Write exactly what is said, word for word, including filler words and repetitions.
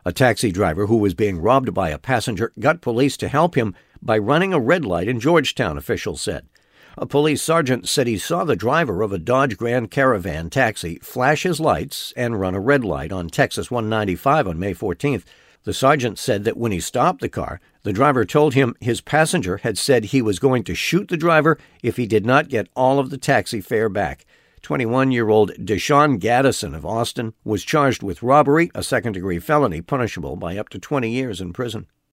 A taxi driver who was being robbed by a passenger got police to help him by running a red light in Georgetown, officials said. A police sergeant said he saw the driver of a Dodge Grand Caravan taxi flash his lights and run a red light on Texas one ninety-five on May fourteenth. The sergeant said that when he stopped the car, the driver told him his passenger had said he was going to shoot the driver if he did not get all of the taxi fare back. twenty-one-year-old Deshaun Gaddison of Austin was charged with robbery, a second-degree felony punishable by up to twenty years in prison.